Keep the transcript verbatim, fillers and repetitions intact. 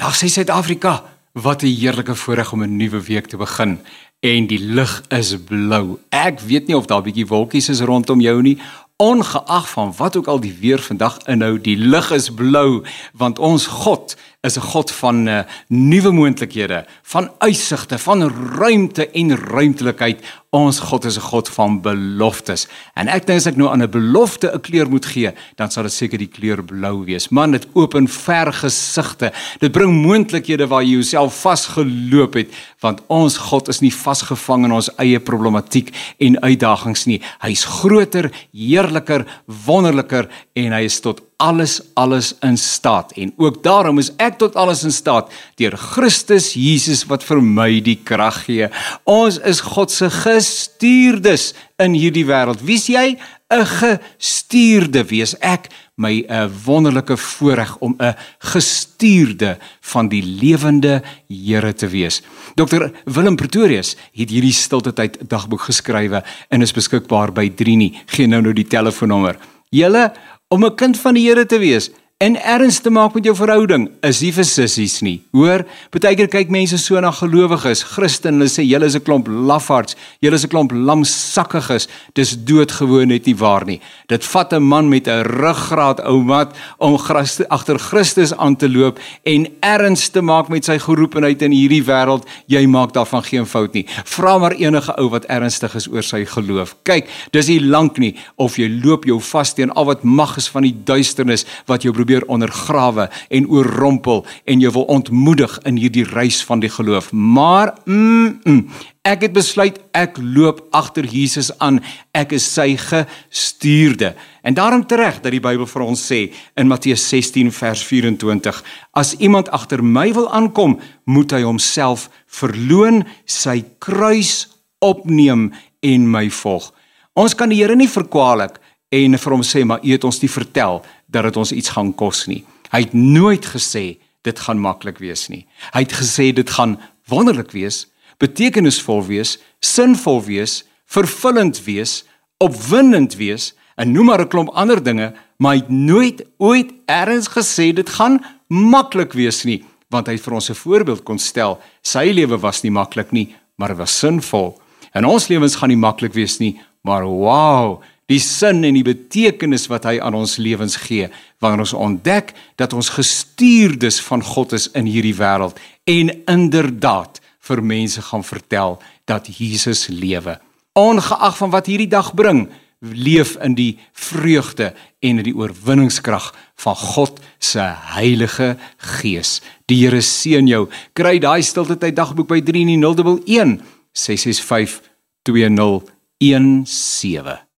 Ag, sê Suid-Afrika, wat 'n heerlike voorreg om 'n nuwe week te begin. En die lug is blou. Ek weet nie of daar 'n bietjie wolkies is rondom jou nie. Ongeag van wat ook al die weer vandag inhou, die lug is blou, want ons God is 'n God van uh, nuwe moontlikhede, van uitsigte, van ruimte en ruimtelikheid. Ons God is 'n God van beloftes. En ek dink as ek nou aan 'n belofte 'n kleur moet gee, dan sal dit seker die kleur blou wees. Man, dit open vergesigte. Dit bring moontlikhede waar jy jouself vasgeloop het, want ons God is nie vasgevang in ons eie problematiek en uitdagings nie. Hy's groter, heerliker, wonderliker en hy is tot alles, alles in staat. En ook daarom is ek tot alles in staat, deur Christus Jesus wat vir my die krag gee. Ons is God se gestuurdes in hierdie wêreld. Wie's jy? 'n gestuurde wees ek, my 'n wonderlike voorreg om 'n gestuurde van die lewende Here te wees. dokter Willem Pretorius het hierdie stilte tyd dagboek geskrywe en is beskikbaar by drie nie. Gee nou nou die telefoonnommer. Julle, om 'n kind van die Here te wees en erns te maak met jou verhouding, is nie vir sissies nie. Hoor, partykeer kyk mense so na gelowiges, Christen, hulle sê, julle is 'n klomp lafaards, julle is 'n klomp lamsakkiges, dis doodgewoon net nie waar nie. Dit vat 'n man met 'n ruggraat, ou mat, om agter Christus aan te loop en erns te maak met sy geroepenheid in hierdie wêreld. Jy maak daarvan geen fout nie. Vra maar enige ou wat ernstig is oor sy geloof. Kyk, dis nie lank nie, of jy loop jou vas teen al wat mag is van die duisternis, wat jou probeer ondergrawe en oorrompel en jou wil ontmoedig in hierdie reis van die geloof. Maar, mm, mm, ek het besluit, ek loop agter Jesus aan, ek is sy gestuurde. En daarom tereg dat die Bybel vir ons sê, in Matteus sestien vers vyf-en-twintig, as iemand agter my wil aankom, moet hy homself verloon, sy kruis opneem en my volg. Ons kan die Here nie verkwalik en vir hom sê, maar u het ons nie vertel dat dit ons iets gaan kos nie. Hy het nooit gesê, dit gaan maklik wees nie. Hy het gesê, dit gaan wonderlik wees, betekenisvol wees, sinvol wees, vervullend wees, opwindend wees, en noem maar 'n klomp ander dinge, maar hy het nooit ooit ergens gesê, dit gaan maklik wees nie, want hy het vir ons 'n voorbeeld kon stel. Sy lewe was nie maklik nie, maar het was sinvol. En ons lewens gaan nie maklik wees nie, maar wow, die sin en die betekenis wat hy aan ons lewens gee, wanneer ons ontdek dat ons gestuurdes van God is in hierdie wêreld en inderdaad vir mense gaan vertel dat Jesus lewe. Ongeag van wat hierdie dag bring, leef in die vreugde en in die oorwinningskrag van God se Heilige Gees. Die Here seën jou. Kry daai stilte tyd dagboek by drie nul een een ses ses vyf twee nul een sewe.